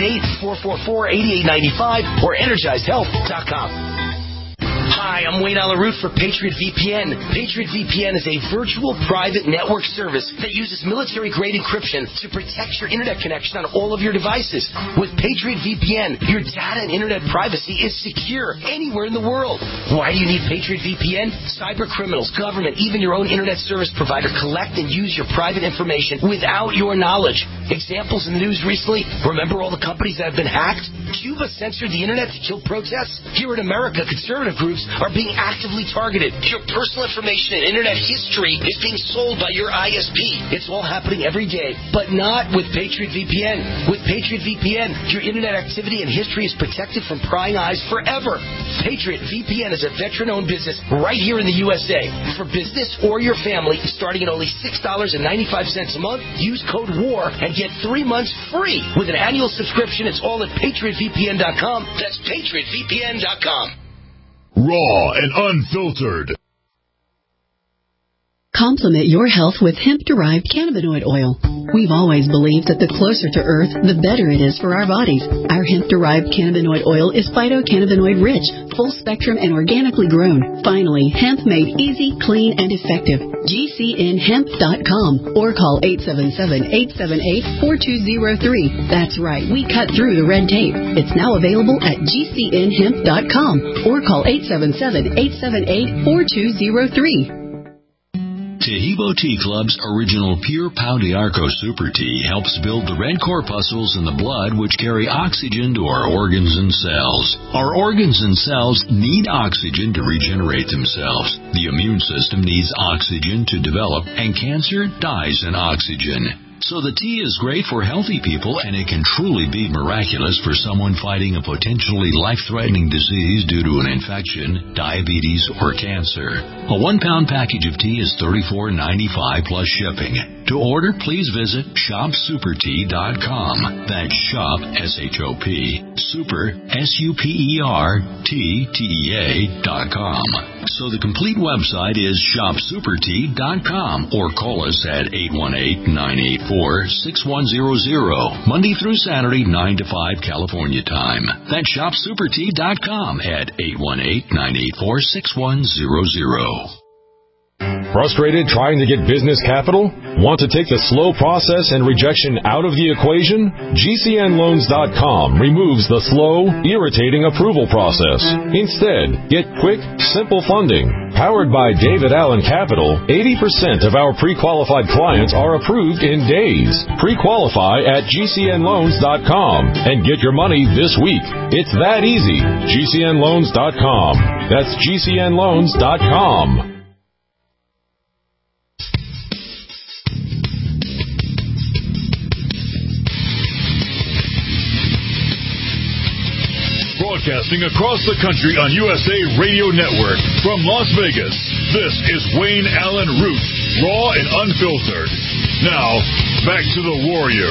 888-444-8895, or EnergizedHealth.com. Hi, I'm Wayne Alaroot for Patriot VPN. Patriot VPN is a virtual private network service that uses military-grade encryption to protect your internet connection on all of your devices. With Patriot VPN, your data and internet privacy is secure anywhere in the world. Why do you need Patriot VPN? Cyber criminals, government, even your own internet service provider collect and use your private information without your knowledge. Examples in the news recently, remember all the companies that have been hacked? Cuba censored the internet to kill protests. Here in America, conservative groups are being actively targeted. Your personal information and internet history is being sold by your ISP. It's all happening every day, but not with Patriot VPN. With Patriot VPN, your internet activity and history is protected from prying eyes forever. Patriot VPN is a veteran-owned business right here in the USA. For business or your family, starting at only $6.95 a month, use code WAR and get 3 months free. With an annual subscription, it's all at PatriotVPN.com. That's PatriotVPN.com. raw and unfiltered. Complement your health with hemp-derived cannabinoid oil. We've always believed that the closer to Earth, the better it is for our bodies. Our hemp-derived cannabinoid oil is phytocannabinoid-rich, full-spectrum, and organically grown. Finally, hemp made easy, clean, and effective. GCNhemp.com or call 877-878-4203. That's right, we cut through the red tape. It's now available at GCNhemp.com or call 877-878-4203. Tahibo Tea Club's original Pure Pau d'Arco Super Tea helps build the red corpuscles in the blood which carry oxygen to our organs and cells. Our organs and cells need oxygen to regenerate themselves. The immune system needs oxygen to develop, and cancer dies in oxygen. So the tea is great for healthy people, and it can truly be miraculous for someone fighting a potentially life-threatening disease due to an infection, diabetes, or cancer. A 1-pound package of tea is $34.95 plus shipping. To order, please visit shopsupertea.com. That's shop, S-H-O-P, super, SUPERTTEA.com. So the complete website is shopsupertea.com or call us at 818-984-6100, Monday through Saturday, 9 to 5 California time. That's shopsupertea.com at 818-984-6100. Frustrated trying to get business capital? Want to take the slow process and rejection out of the equation? GCNloans.com removes the slow, irritating approval process. Instead, get quick, simple funding. Powered by David Allen Capital, 80% of our pre-qualified clients are approved in days. Pre-qualify at GCNloans.com and get your money this week. It's that easy. GCNloans.com. That's GCNloans.com. Broadcasting across the country on USA Radio Network from Las Vegas, this is Wayne Allen Root, raw and unfiltered. Now, back to the Warrior.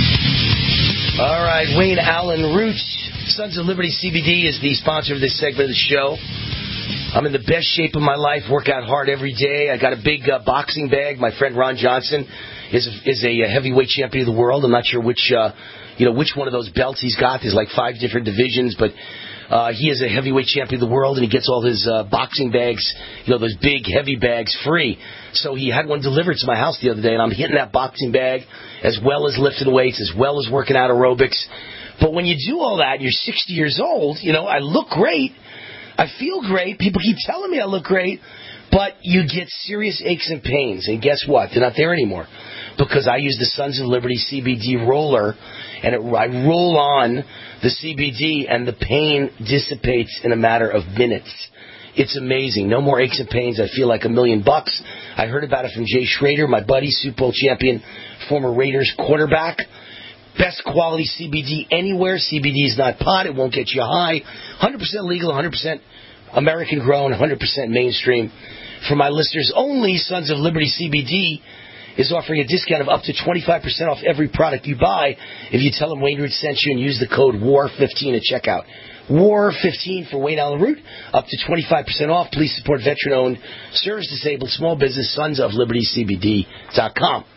All right, Wayne Allen Root, Sons of Liberty CBD is the sponsor of this segment of the show. I'm in the best shape of my life, work out hard every day. I got a big boxing bag. My friend Ron Johnson is a heavyweight champion of the world. I'm not sure which one of those belts he's got. There's like 5 different divisions, but he is a heavyweight champion of the world, and he gets all his boxing bags, those big, heavy bags, free. So he had one delivered to my house the other day, and I'm hitting that boxing bag as well as lifting weights, as well as working out aerobics. But when you do all that, and you're 60 years old, I look great. I feel great. People keep telling me I look great, but you get serious aches and pains, and guess what? They're not there anymore. Because I use the Sons of Liberty CBD roller, and I roll on the CBD, and the pain dissipates in a matter of minutes. It's amazing. No more aches and pains. I feel like $1 million. I heard about it from Jay Schrader, my buddy, Super Bowl champion, former Raiders quarterback. Best quality CBD anywhere. CBD is not pot. It won't get you high. 100% legal, 100% American grown, 100% mainstream. For my listeners only, Sons of Liberty CBD is offering a discount of up to 25% off every product you buy if you tell them Wayne Root sent you and use the code WAR15 at checkout. WAR15 for Wayne Allen Root, up to 25% off. Please support veteran-owned, service-disabled, small business, sonsoflibertycbd.com.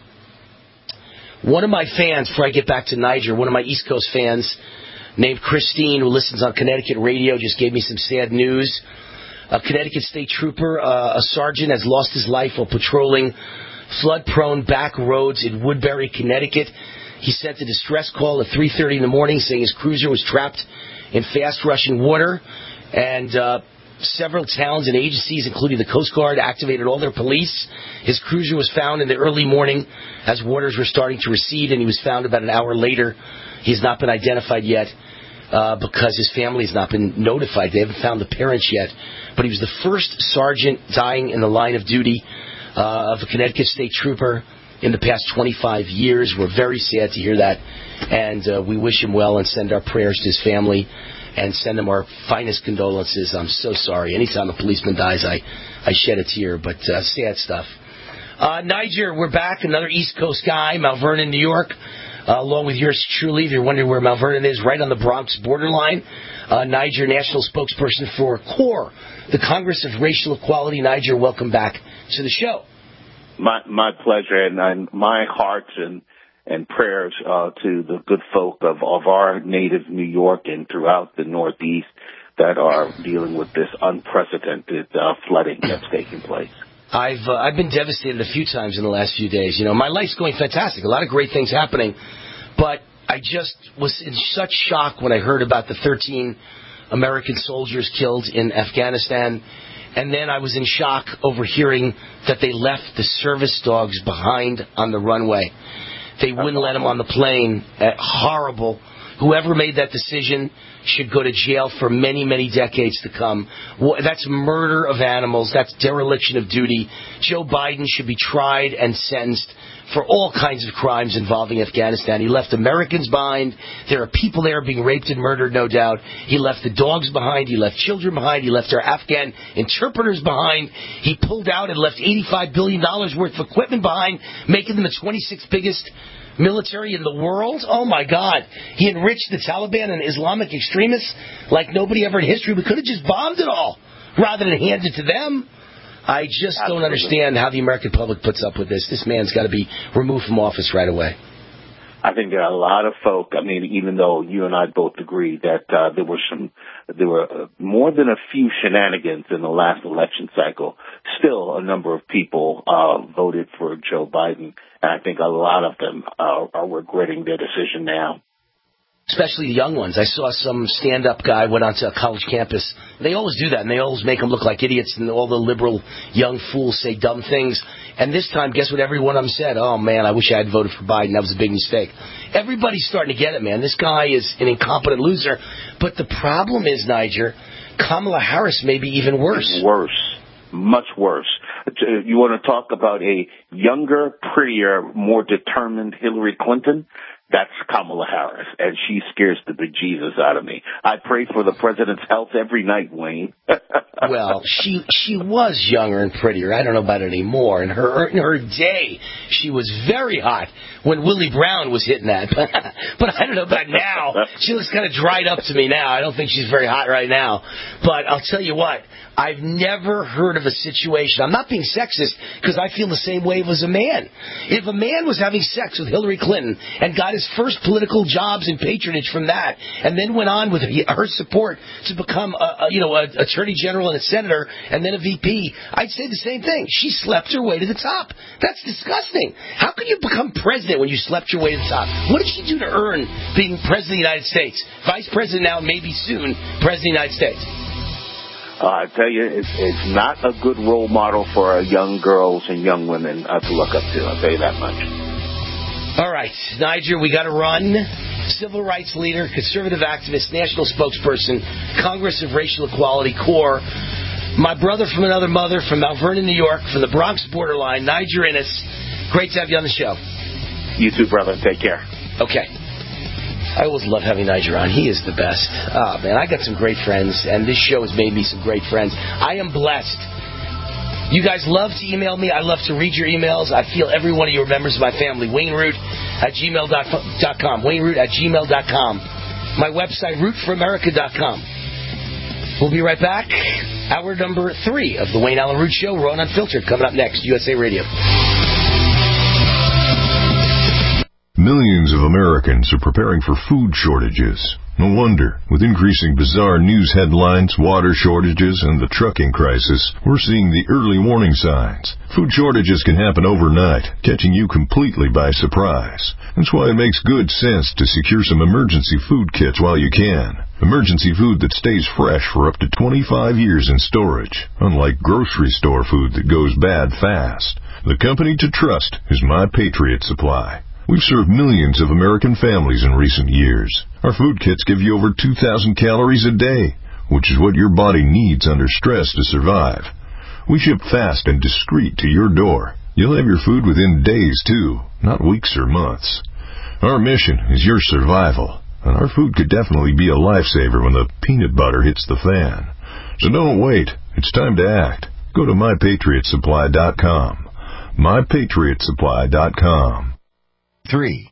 One of my fans, before I get back to Niger, one of my East Coast fans named Christine, who listens on Connecticut radio, just gave me some sad news. A Connecticut State Trooper, a sergeant, has lost his life while patrolling flood-prone back roads in Woodbury, Connecticut. He sent a distress call at 3:30 in the morning saying his cruiser was trapped in fast-rushing water, and several towns and agencies, including the Coast Guard, activated all their police. His cruiser was found in the early morning as waters were starting to recede, and he was found about an hour later. He's not been identified yet because his family has not been notified. They haven't found the parents yet. But he was the first sergeant dying in the line of duty of a Connecticut State Trooper in the past 25 years. We're very sad to hear that, and we wish him well and send our prayers to his family and send him our finest condolences. I'm so sorry. Anytime a policeman dies, I shed a tear, but sad stuff. Niger, we're back. Another East Coast guy, Mount Vernon, New York, along with yours truly. If you're wondering where Mount Vernon is, right on the Bronx borderline. Niger, national spokesperson for CORE, the Congress of Racial Equality. Niger, welcome back to the show. My pleasure, and my hearts and prayers to the good folk of our native New York and throughout the Northeast that are dealing with this unprecedented flooding that's taking place. I've been devastated a few times in the last few days. You know, my life's going fantastic. A lot of great things happening, but I just was in such shock when I heard about the 13 American soldiers killed in Afghanistan. And then I was in shock over hearing that they left the service dogs behind on the runway. They wouldn't let them on the plane. Horrible. Whoever made that decision should go to jail for many, many decades to come. That's murder of animals. That's dereliction of duty. Joe Biden should be tried and sentenced for all kinds of crimes involving Afghanistan. He left Americans behind. There are people there being raped and murdered, no doubt. He left the dogs behind. He left children behind. He left our Afghan interpreters behind. He pulled out and left $85 billion worth of equipment behind, making them the 26th biggest military in the world. Oh, my God. He enriched the Taliban and Islamic extremists like nobody ever in history. We could have just bombed it all rather than hand it to them. I just don't understand how the American public puts up with this. This man's got to be removed from office right away. I think there are a lot of folk. I mean, even though you and I both agree that there were more than a few shenanigans in the last election cycle, still a number of people voted for Joe Biden, and I think a lot of them are regretting their decision now. Especially the young ones. I saw some stand-up guy went onto a college campus. They always do that, and they always make them look like idiots, and all the liberal young fools say dumb things. And this time, guess what every one of them said? Oh, man, I wish I had voted for Biden. That was a big mistake. Everybody's starting to get it, man. This guy is an incompetent loser. But the problem is, Niger, Kamala Harris may be even worse. Worse. Much worse. You want to talk about a younger, prettier, more determined Hillary Clinton? That's Kamala Harris, and she scares the bejesus out of me. I pray for the president's health every night, Wayne. Well, she was younger and prettier. I don't know about it anymore. In her day, she was very hot when Willie Brown was hitting that. But I don't know about now. She looks kind of dried up to me now. I don't think she's very hot right now. But I'll tell you what, I've never heard of a situation. I'm not being sexist because I feel the same way as a man. If a man was having sex with Hillary Clinton and got his first political jobs and patronage from that, and then went on with her support to become an attorney general and a senator, and then a VP, I'd say the same thing. She slept her way to the top. That's disgusting. How can you become president when you slept your way to the top? What did she do to earn being president of the United States? Vice president now, maybe soon, president of the United States. I tell you, it's not a good role model for young girls and young women to look up to. I'll tell you that much. All right, Niger, we got to run. Civil rights leader, conservative activist, national spokesperson, Congress of Racial Equality, CORE. My brother from another mother from Mount Vernon, New York, from the Bronx borderline, Niger Innes. Great to have you on the show. You too, brother. Take care. Okay. I always love having Niger on. He is the best. Oh, man, I got some great friends, and this show has made me some great friends. I am blessed. You guys love to email me. I love to read your emails. I feel every one of you are members of my family. WayneRoot@gmail.com. WayneRoot@gmail.com. My website, rootforamerica.com. We'll be right back. Hour number 3 of the Wayne Allen Root Show, Raw and Unfiltered, coming up next, USA Radio. Millions of Americans are preparing for food shortages. No wonder. With increasing bizarre news headlines, water shortages, and the trucking crisis, we're seeing the early warning signs. Food shortages can happen overnight, catching you completely by surprise. That's why it makes good sense to secure some emergency food kits while you can. Emergency food that stays fresh for up to 25 years in storage, unlike grocery store food that goes bad fast. The company to trust is My Patriot Supply. We've served millions of American families in recent years. Our food kits give you over 2,000 calories a day, which is what your body needs under stress to survive. We ship fast and discreet to your door. You'll have your food within days, too, not weeks or months. Our mission is your survival, and our food could definitely be a lifesaver when the peanut butter hits the fan. So don't wait. It's time to act. Go to MyPatriotSupply.com. MyPatriotSupply.com. 3.